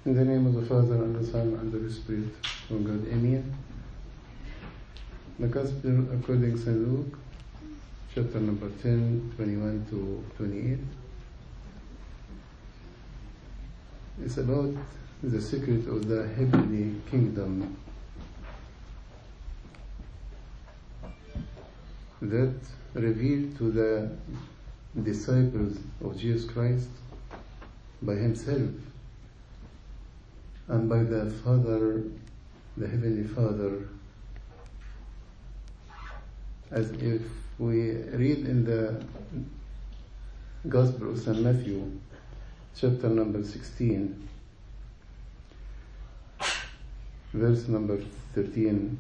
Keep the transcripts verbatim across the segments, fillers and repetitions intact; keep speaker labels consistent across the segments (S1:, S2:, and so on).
S1: In the name of the Father, and the Son, and the Holy Spirit, one God, Amen. The Gospel according to Saint Luke, chapter number ten, twenty-one to twenty-eight. It's about the secret of the heavenly kingdom that revealed to the disciples of Jesus Christ by himself and by the Father, the Heavenly Father, as if we read in the Gospel of Saint Matthew, chapter number sixteen, verse number thirteen,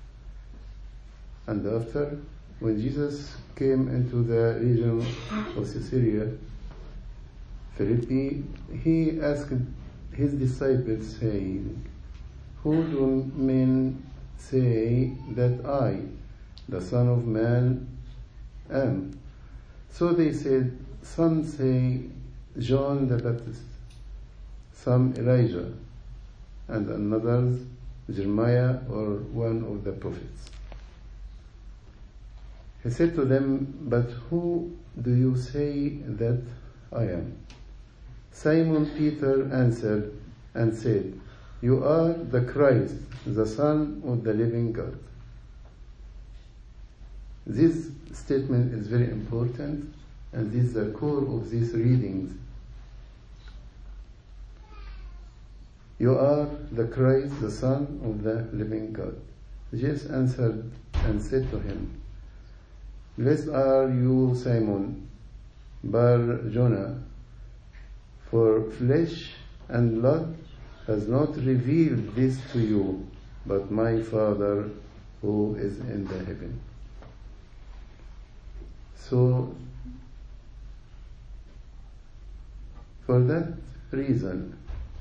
S1: and after, when Jesus came into the region of Caesarea Philippi, he asked his disciples, saying, "Who do men say that I, the Son of Man, am?" So they said, "Some say John the Baptist, some Elijah, and another Jeremiah or one of the prophets." He said to them, "But who do you say that I am?" Simon Peter answered and said, "You are the Christ, the Son of the living God." This statement is very important, and this is the core of these readings. You are the Christ, the Son of the living God. Jesus answered and said to him, "Blessed are you, Simon Bar-Jonah, for flesh and blood has not revealed this to you, but my Father who is in the heaven." So, for that reason,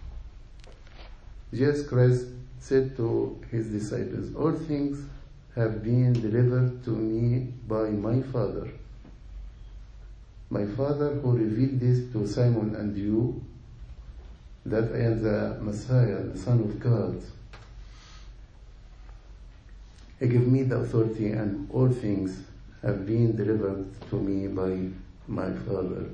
S1: Jesus Christ said to his disciples, "All things have been delivered to me by my Father. My Father who revealed this to Simon and you, that I am the Messiah, the Son of God. He gave me the authority, and all things have been delivered to me by my Father."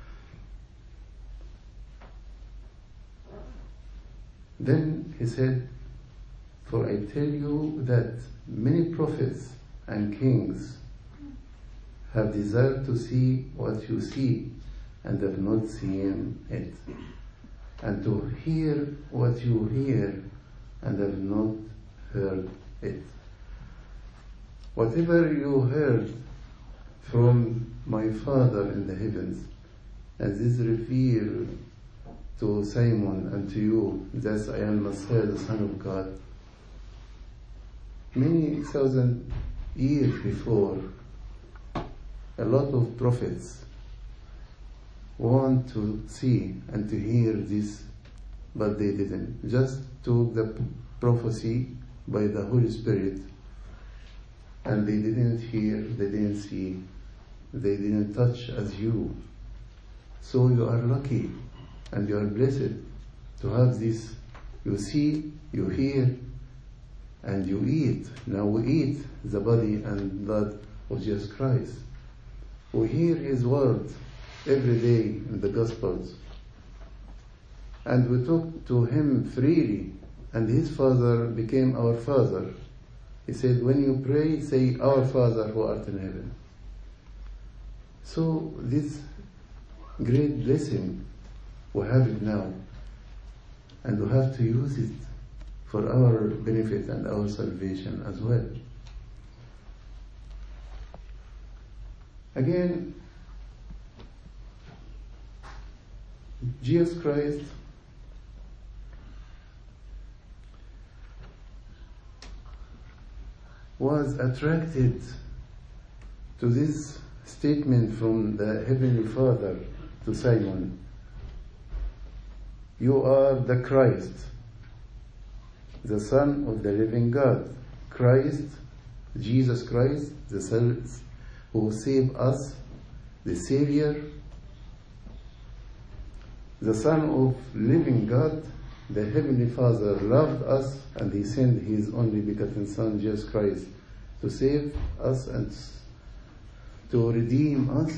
S1: Then he said, "For I tell you that many prophets and kings have desired to see what you see and have not seen it, and to hear what you hear and have not heard it. Whatever you heard from my Father in the heavens, and this revealed to Simon and to you, that I am Messiah, the Son of God." Many thousand years before, a lot of prophets want to see and to hear this, but they didn't. Just took the prophecy by the Holy Spirit, and they didn't hear, they didn't see, they didn't touch as you. So you are lucky and you are blessed to have this. You see, you hear, and you eat. Now we eat the body and blood of Jesus Christ. We hear His word every day in the Gospels. And we talk to Him freely, and His Father became our Father. He said, "When you pray, say, Our Father who art in heaven." So this great blessing, we have it now, and we have to use it for our benefit and our salvation as well. Again, Jesus Christ was attracted to this statement from the Heavenly Father to Simon. "You are the Christ, the Son of the living God." Christ, Jesus Christ, the Son who saved us, the Savior, the Son of living God, the Heavenly Father loved us and He sent His only begotten Son, Jesus Christ, to save us and to redeem us,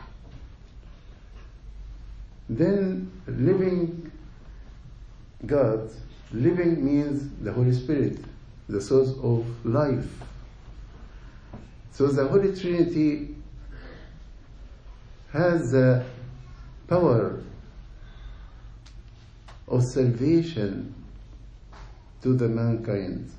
S1: then living God, living means the Holy Spirit, the source of life. So the Holy Trinity has the power of salvation to the mankind.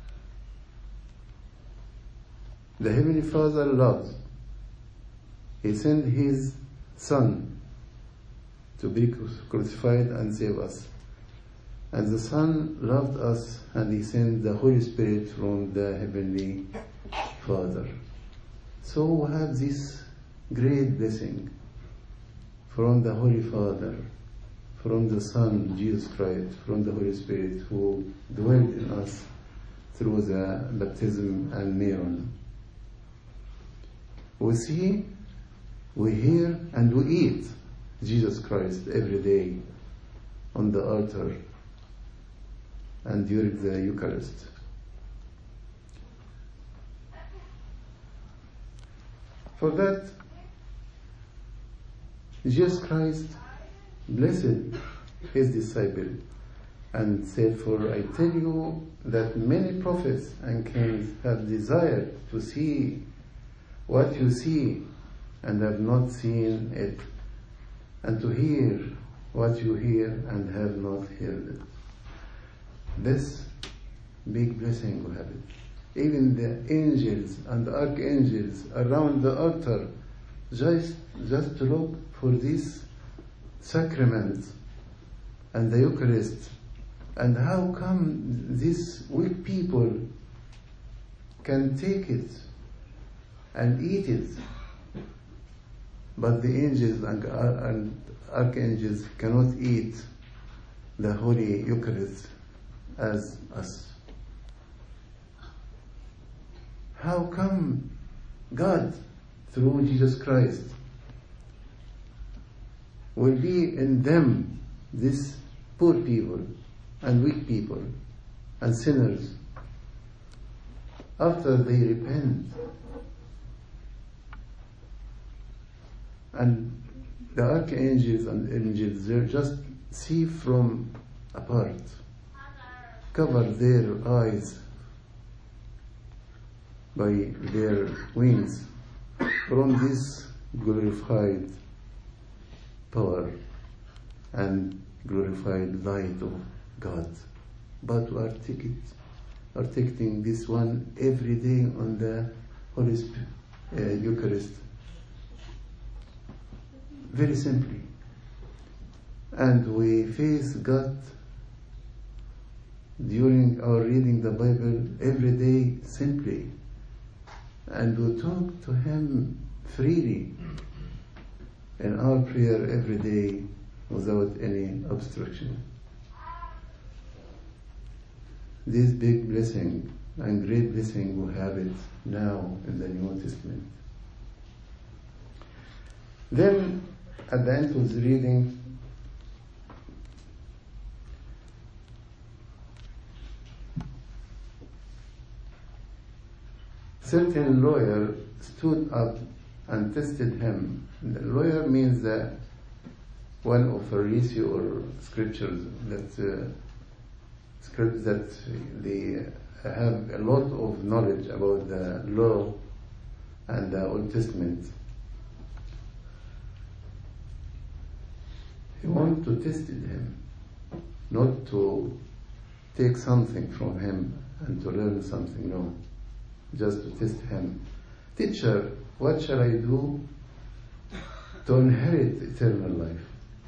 S1: The Heavenly Father loves. He sent His Son to be crucified and save us. And the Son loved us and He sent the Holy Spirit from the Heavenly Father. So we have this great blessing from the Holy Father, from the Son, Jesus Christ, from the Holy Spirit who dwelt in us through the baptism and Meron. We see, we hear, and we eat Jesus Christ every day on the altar and during the Eucharist. For that, Jesus Christ blessed His disciple and said, "For I tell you that many prophets and kings have desired to see what you see and have not seen it, and to hear what you hear and have not heard it." This big blessing we have it. Even the angels and the archangels around the altar just, just to look for this sacrament and the Eucharist. And how come these weak people can take it and eat it, but the angels and, and archangels cannot eat the Holy Eucharist as us? How come God, through Jesus Christ, will be in them, these poor people and weak people and sinners, after they repent and the archangels and angels, they just see from apart, cover their eyes by their wings from this glorified power and glorified light of God. But we are taking, are taking this one every day on the Holy Spirit, uh, Eucharist, very simply. And we face God during our reading the Bible every day simply. And we talk to Him freely in our prayer every day without any obstruction. This big blessing and great blessing, we have it now in the New Testament. Then at the end of the reading, certain lawyer stood up and tested him. The lawyer means that one of Pharisee or scriptures that uh, scripts that they have a lot of knowledge about the law and the Old Testament. He wanted to test him, not to take something from him and to learn something, no. Just to test him. Teacher, what shall I do to inherit eternal life?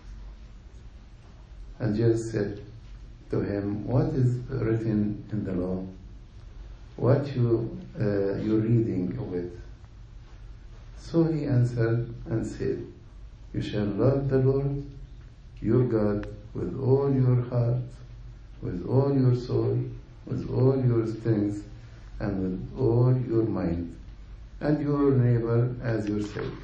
S1: And Jesus said to him, what is written in the law? What you, uh, you're reading of it? So he answered and said, you shall love the Lord your God with all your heart, with all your soul, with all your strength, and with all your mind, and your neighbor as yourself.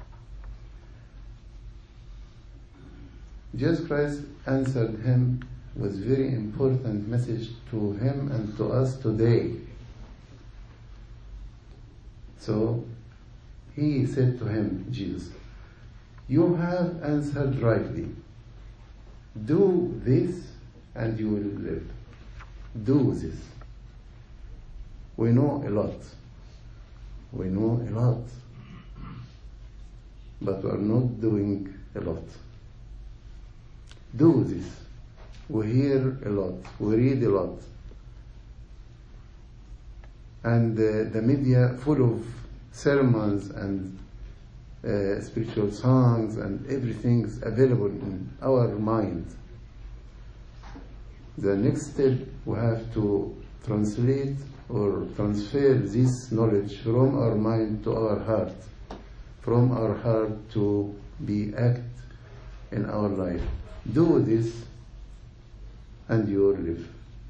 S1: Jesus Christ answered him, with very important message to him and to us today. So he said to him, Jesus, you have answered rightly. Do this and you will live. Do this. We know a lot. We know a lot. But we are not doing a lot. Do this. We hear a lot. We read a lot. And uh, the media full of sermons and uh, spiritual songs and everything is available in our mind. The next step, we have to translate or transfer this knowledge from our mind to our heart, from our heart to be act in our life. Do this and you will live.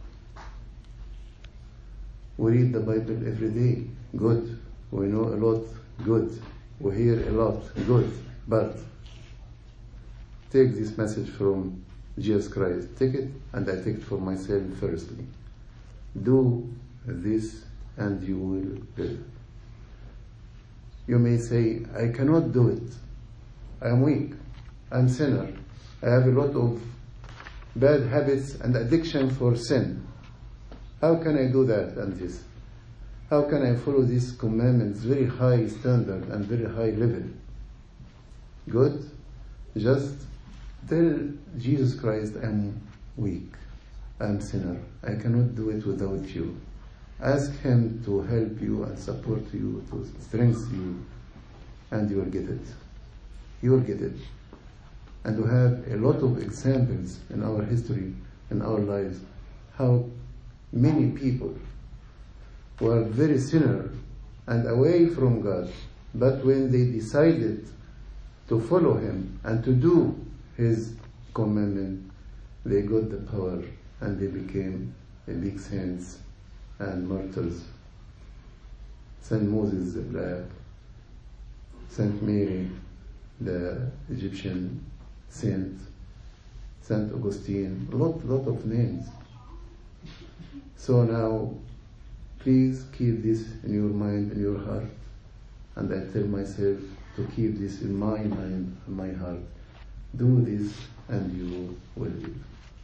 S1: We read the Bible every day. Good. We know a lot. Good. We hear a lot. Good. But take this message from Jesus Christ. Take it, and I take it for myself firstly. Do this and you will live. You may say, I cannot do it. I am weak. I am sinner. I have a lot of bad habits and addiction for sin. How can I do that and this? How can I follow these commandments, very high standard and very high level? Good. Just tell Jesus Christ, I'm weak. I'm sinner. I cannot do it without you. Ask him to help you and support you, to strengthen you, and you will get it. You will get it. And we have a lot of examples in our history, in our lives, how many people were very sinner and away from God, but when they decided to follow him and to do his commandment, they got the power and they became a big saints and martyrs. Saint Moses the Black, Saint Mary the Egyptian saint, Saint Augustine, a lot, lot of names. So now, please keep this in your mind, in your heart, and I tell myself to keep this in my mind, in my heart. Do this and you will live.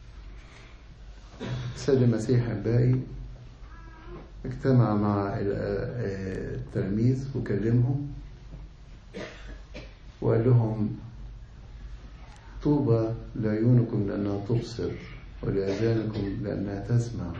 S1: السيد المسيح أحبائي اجتمع مع التلاميذ وكلمهم وقال لهم طوبى لعيونكم لأنها تبصر ولآذانكم لأنها تسمع.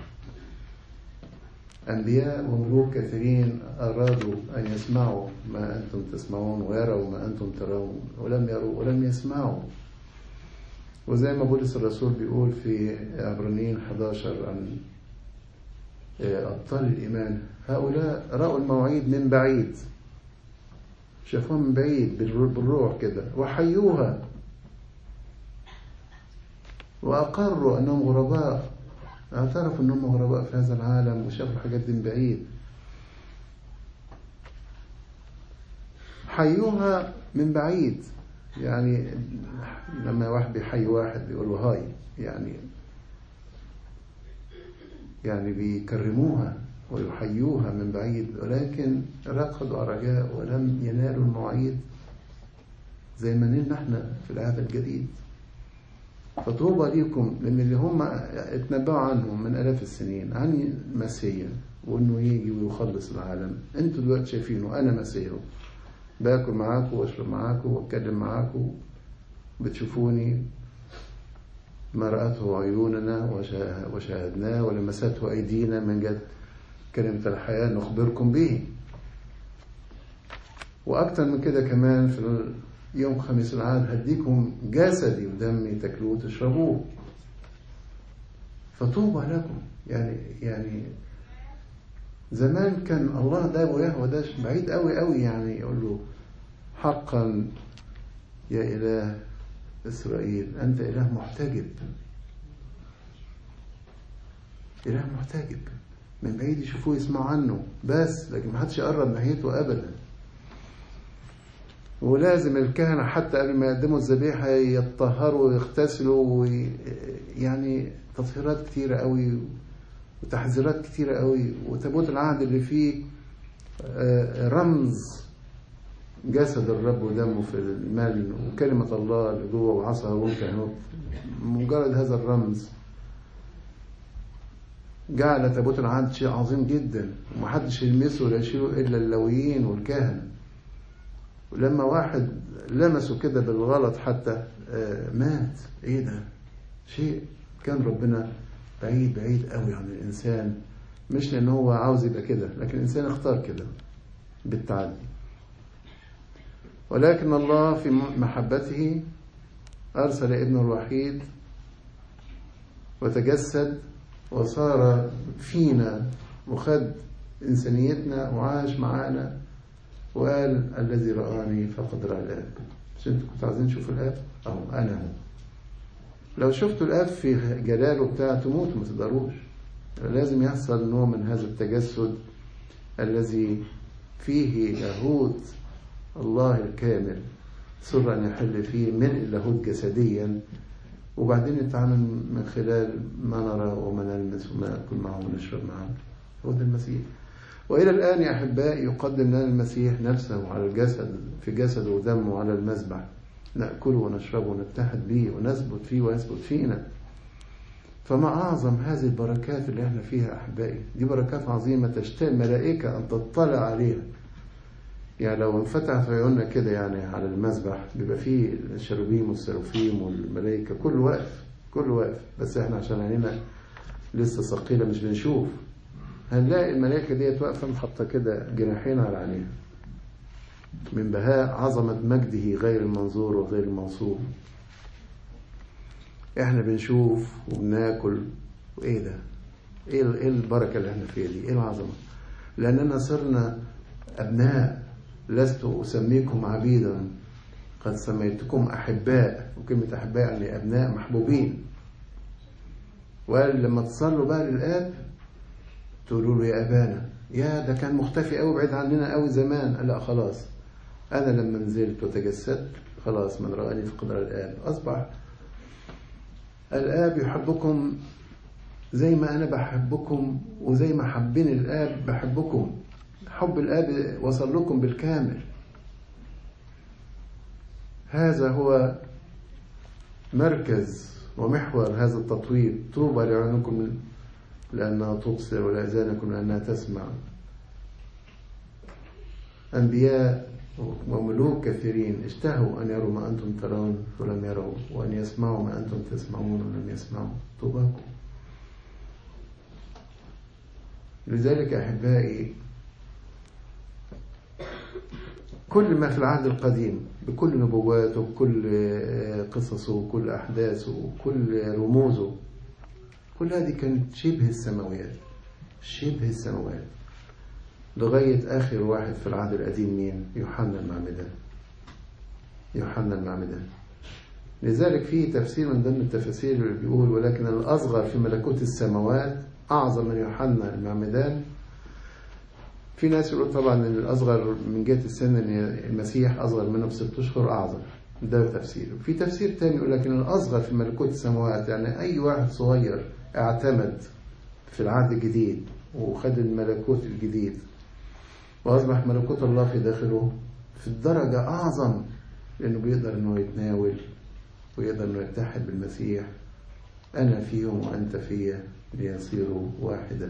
S1: أنبياء وملوك كثيرين أرادوا أن يسمعوا ما أنتم تسمعون ويروا ما أنتم ترون ولم يروا ولم يسمعوا. وزي ما بولس الرسول بيقول في عبرانيين إحدى عشر عن أبطال الإيمان، هؤلاء رأوا المواعيد من بعيد، شافوها من بعيد بالروح كده وحيوها وأقروا أنهم غرباء، اعترفوا أنهم غرباء في هذا العالم وشافوا الحاجات دي من بعيد، حيوها من بعيد. يعني لما واحد بيحيي واحد بيقول له هاي، يعني يعني بيكرموها ويحيوها من بعيد، ولكن رقدوا رجاء ولم ينالوا المواعيد زي ما نلنا احنا في العهد الجديد. فطوبى ليكم لان اللي هم اتنبأوا عنهم من آلاف السنين عن مسيا وانه يجي ويخلص العالم، انتوا دلوقتي شايفينه انا مسيا، باكل معاكم واشرب معاكم واتكلم معاكم، بتشوفوني ما رأته عيوننا وشاهدناه ولمسته أيدينا من جد كلمة الحياة نخبركم به. وأكتر من كده كمان في يوم خميس العهد هديكم جسدي ودمي تاكلوه وتشربوه. فطوبى لكم. يعني يعني زمان كان الله ده ويهوى ده بعيد قوي قوي، يعني يقول له حقا يا إله إسرائيل أنت إله محتجب، إله محتجب من بعيد يشوفوه يسمعوا عنه بس، لكن ما حدش يقرب ناحيته أبدا. ولازم الكهنة حتى قبل ما يقدموا الذبيحة يتطهروا ويغتسلوا، يعني تطهيرات كتيرة قوي وتحذيرات كتيرة قوي. وتابوت العهد اللي فيه رمز جسد الرب ودمه في المال وكلمة الله اللي جوه وعصا والكهنوت، مجرد هذا الرمز جعل تابوت العهد شيء عظيم جدا ومحدش يلمسه ولا يشيله إلا اللاويين والكهنة. ولما واحد لمسه كده بالغلط حتى مات. ايه ده؟ شيء كان ربنا بعيد بعيد قوي عن الإنسان، مش لأنه هو عاوز يبقى كده، لكن الإنسان اختار كده بالتعدي. ولكن الله في محبته أرسل ابنه الوحيد وتجسد وصار فينا وخد إنسانيتنا وعاش معانا وقال الذي رآني فقد رأى الآب. مش انتوا كنتوا عايزين تشوفوا الآب؟ أو أنا هو. لو شفتوا الآب في جلاله بتاعه تموتوا ما تقدروش. لازم يحصل نوع من هذا التجسد الذي فيه لاهوت الله الكامل سر أن يحل فيه ملء اللاهوت جسديا، وبعدين نتعامل من خلال ما نرى وما نلمس وما نأكل معه ونشرب معه. هو ده المسيح. وإلى الآن يا أحبائي يقدم لنا المسيح نفسه على الجسد في جسده ودمه على المذبح، نأكله ونشربه ونتحد به ونثبت فيه ويثبت فينا. فما أعظم هذه البركات اللي احنا فيها أحبائي. دي بركات عظيمة تشتاق ملائكة أن تطلع عليها. يعني لو انفتح في عيوننا كده يعني على المذبح بيبقى فيه الشروبيم والسروفيم والملائكة كل واقف كل واقف، بس احنا عشان عينينا لسه ثقيلة مش بنشوف. هنلاقي الملائكة ديت واقفة محطة كده جناحين على عينيها من بهاء عظمة مجده غير المنظور وغير الموصوف. احنا بنشوف وبناكل، وايه ده؟ ايه البركة اللي احنا فيها دي؟ ايه العظمة؟ لأننا صرنا أبناء. لست أسميكم عبيدا قد سميتكم أحباء. وكلمة أحباء يعني أبناء محبوبين. وقال لما تصلوا بقى للآب تقولوا له يا أبانا. يا ده كان مختفي قوي بعيد عننا قوي زمان. قال لا خلاص أنا لما نزلت وتجسدت خلاص من رآني فقد رأى الآب. أصبح الآب يحبكم زي ما أنا بحبكم، وزي ما حبين الآب بحبكم. حب الآب وصل لكم بالكامل. هذا هو مركز ومحور هذا التطويب. طوبى لعيونكم لأنها تبصر ولآذانكم لأنها تسمع. أنبياء وملوك كثيرين اشتهوا أن يروا ما أنتم ترون ولم يروا، وأن يسمعوا ما أنتم تسمعون ولم يسمعوا. طوباكم. لذلك أحبائي كل ما في العهد القديم بكل نبواته وكل قصصه وكل أحداثه وكل رموزه، كل هذه كانت شبه السماوات شبه السماوات لغاية آخر واحد في العهد القديم مين؟ يوحنا المعمدان. يوحنا المعمدان. لذلك في تفسير من ضمن التفاسير اللي بيقول ولكن الأصغر في ملكوت السماوات أعظم من يوحنا المعمدان. في ناس يقول طبعا ان الأصغر من جهة السن ان المسيح أصغر منه بست أشهر أعظم. ده تفسير. في تفسير تاني يقول لكن الأصغر في ملكوت السماوات يعني أي واحد صغير اعتمد في العهد الجديد وخد الملكوت الجديد وأصبح ملكوت الله في داخله في الدرجة أعظم، لأنه بيقدر أنه يتناول ويقدر أنه يتحد بالمسيح. أنا فيهم وأنت فيا ليصيروا واحدا.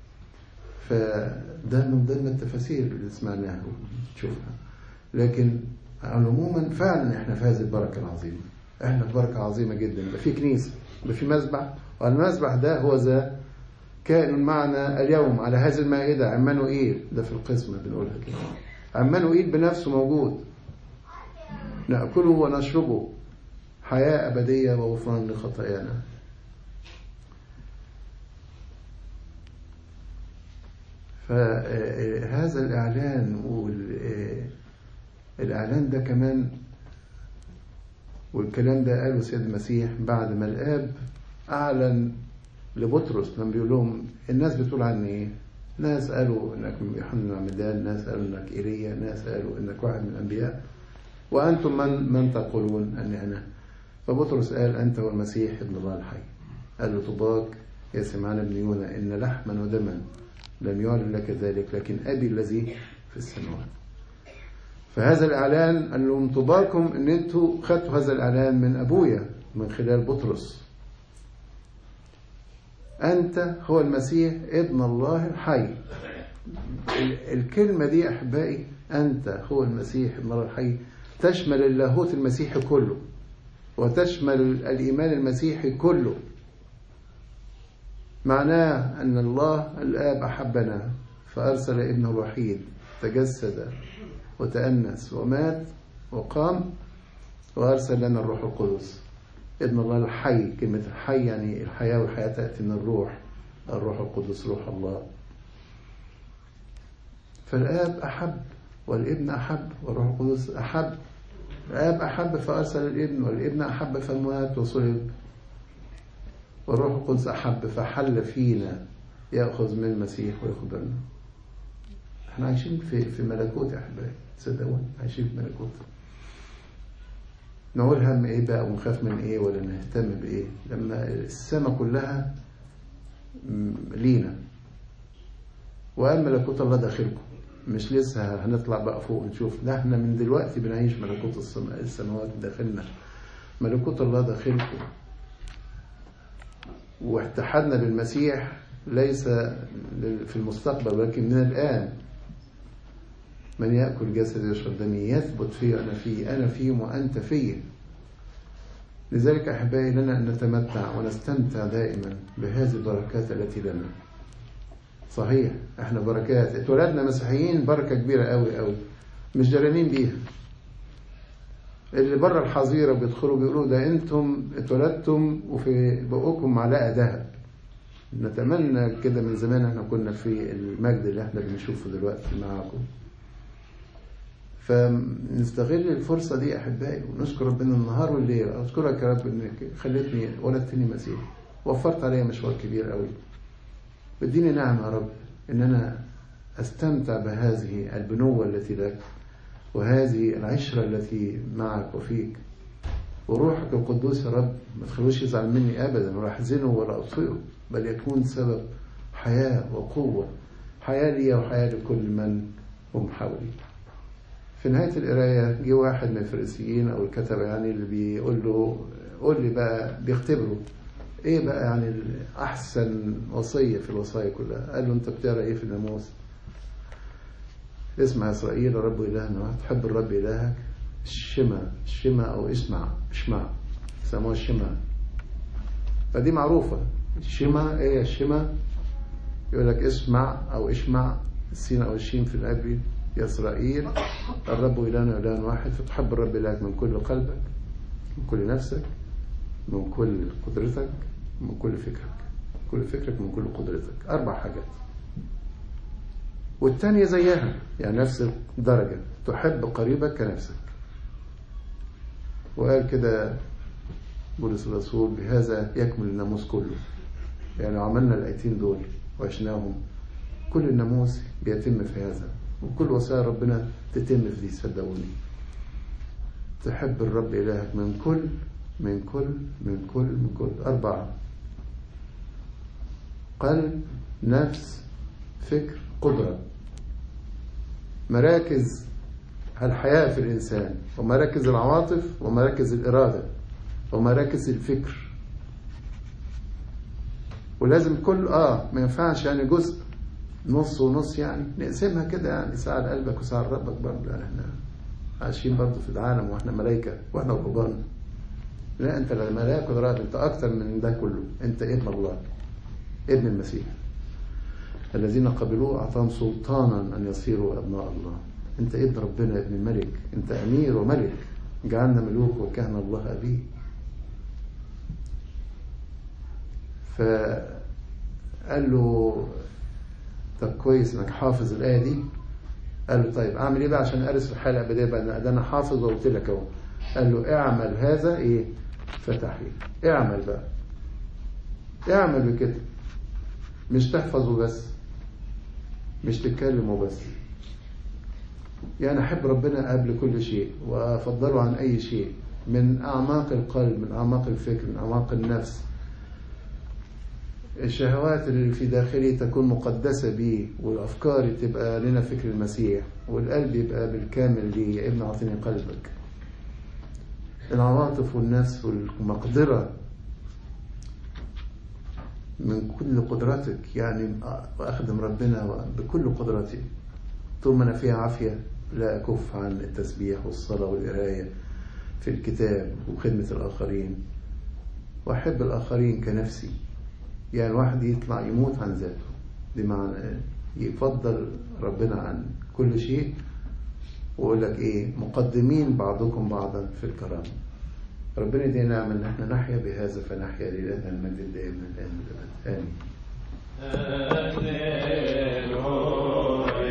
S1: فده من ضمن التفاسير اللي سمعناها وتشوفها. لكن عموما فعلا احنا في هذه البركة العظيمة. احنا في بركة عظيمة جدا. يبقى في كنيسة، يبقى في مذبح، والمذبح ده هو ذا كائن معنا اليوم على هذه المائدة. عمانوئيل ده في القسمة بنقولها كده. عمانوئيل بنفسه موجود، نأكله ونشربه حياة أبدية وغفران لخطايانا. فهذا الإعلان والإعلان ده كمان والكلام ده قاله سيد المسيح بعد ما الآب أعلن لبطرس لما بيقول لهم الناس بتقول عني إيه؟ ناس قالوا إنك يوحنا المعمدان، ناس قالوا إنك إيليا، ناس قالوا إنك واحد من الأنبياء. وأنتم من, من تقولون أني أنا؟ فبطرس قال أنت هو المسيح ابن الله الحي. قال له طوباك يا سمعان بن يونا، إن لحما ودما لم يعلن لك ذلك، لكن أبي الذي في السماوات. فهذا الإعلان قال لهم طوباكم إن أنتوا خدتوا هذا الإعلان من أبويا من خلال بطرس. أنت هو المسيح ابن الله الحي. الكلمة دي أحبائي، أنت هو المسيح ابن الله الحي، تشمل اللاهوت المسيحي كله، وتشمل الإيمان المسيحي كله. معناه أن الله الآب أحبنا فأرسل ابنه الوحيد، تجسد وتأنس ومات وقام، وأرسل لنا الروح القدس ابن الله الحي. كلمة الحي يعني الحياة، والحياة تأتي من الروح، الروح القدس روح الله. فالآب أحب والابن أحب والروح القدس أحب. الآب أحب فأرسل الابن، والابن أحب فمات وصلب، والروح القدس أحب فحل فينا، يأخذ من المسيح ويخبرنا. احنا عايشين في في ملكوت يا أحبائي، صدقوني عايشين في ملكوت. نقول هم إيه بقى ونخاف من إيه ولا نهتم بإيه لما السماء كلها لينا، وقال ملكوت الله داخلكم. مش لسه هنطلع بقى فوق نشوف، لا احنا من دلوقتي بنعيش ملكوت السماوات داخلنا. ملكوت الله داخلكم، واتحدنا بالمسيح ليس في المستقبل ولكن من الآن. من يأكل جسدي ويشرب دمي يثبت فيه أنا فيه، أنا فيهم وأنت فيه. لذلك أحبائي لنا أن نتمتع ونستمتع دائما بهذه البركات التي لنا. صحيح احنا بركات، اتولدنا مسيحيين، بركة كبيرة قوي قوي مش جرانين بيها. اللي بره الحظيرة بيدخلوا بيقولوا ده انتم اتولدتم وفي بقوكم معلقة ذهب. نتمنى كده من زمان احنا كنا في المجد اللي احنا بنشوفه دلوقتي معاكم. فنستغل الفرصة دي أحبائي ونشكر ربنا النهار والليل. أشكرك يا رب إنك خلتني ولدتني مسيح، وفرت عليا مشوار كبير قوي. بديني نعم يا رب إن أنا أستمتع بهذه البنوة التي لك، وهذه العشرة التي معك وفيك. وروحك القدوس يا رب ما تخلوش يزعل مني أبدا ولا أحزنه ولا أطفئه، بل يكون سبب حياة وقوة، حياة لي وحياة لكل من هم حولي. في نهاية القراية جه واحد من الفريسيين أو الكتبة يعني اللي بيقول له قول لي بقى، بيختبره إيه بقى يعني أحسن وصية في الوصايا كلها. قال له أنت بتقرأ إيه في الناموس؟ اسمع إسرائيل الرب إلهنا واحد، تحب الرب إلهك. الشمع الشمع أو اسمع اسمع سموها الشمع، فدي معروفة. الشمع إيه الشمع؟ يقول لك اسمع أو اسمع، السين أو الشين في العبري. يا إسرائيل الرب إلهنا إله واحد، فتحب الرب إلهك من كل قلبك، من كل نفسك، من كل قدرتك، من كل فكرك، كل فكرك من كل قدرتك. أربع حاجات. والتانية زيها يعني نفس الدرجة، تحب قريبك كنفسك. وقال كده بولس الرسول بهذا يكمل الناموس كله. يعني عملنا الآيتين دول وعشناهم، كل الناموس بيتم في هذا، وكل وصايا ربنا تتم في دي. صدقوني تحب الرب إلهك من كل من كل من كل من كل. أربعة: قلب، نفس، فكر، قدرة. مراكز الحياة في الإنسان، ومراكز العواطف، ومراكز الإرادة، ومراكز الفكر. ولازم كل آه ما ينفعش يعني جزء نص ونص، يعني نقسمها كده، يعني ساعة لقلبك وساعة لربك برضه. يعني احنا عايشين برضه في العالم واحنا ملائكة واحنا رهبان. لا، انت لا ملاك ولا رهب، انت اكتر من ده كله. انت ابن الله، ابن المسيح. الذين قبلوه اعطاهم سلطانا ان يصيروا ابناء الله. انت ابن ربنا، ابن الملك، انت امير وملك، جعلنا ملوك وكهنة الله ابيه. فقال له طب كويس انك حافظ الايه دي. قال له طيب اعمل ايه بقى عشان ارث الحياه الابديه بقى؟ ده انا حافظ وقلت لك اهو. قال له اعمل هذا ايه فتحي. اعمل بقى، اعمل بكده، مش تحفظه بس، مش تتكلمه بس. يعني أحب ربنا قبل كل شيء وأفضله عن أي شيء، من أعماق القلب، من أعماق الفكر، من أعماق النفس. الشهوات اللي في داخلي تكون مقدسة بيه، والأفكار تبقى لنا فكر المسيح، والقلب يبقى بالكامل لي. يا ابن أعطيني قلبك. العواطف والنفس والمقدرة من كل قدرتك، يعني أخدم ربنا بكل قدرتي. طول ما أنا فيها عافية لا أكف عن التسبيح والصلاة والقراية في الكتاب وخدمة الآخرين، وأحب الآخرين كنفسي. يعني الواحد يطلع يموت عن ذاته، بمعنى يفضل ربنا عن كل شيء. ويقول لك إيه؟ مقدمين بعضكم بعضا في الكرامة. ربنا يدينا نعمة إن احنا نحيا بهذا، فنحيا لله المجد الدائم من الآن والأبد. آمين.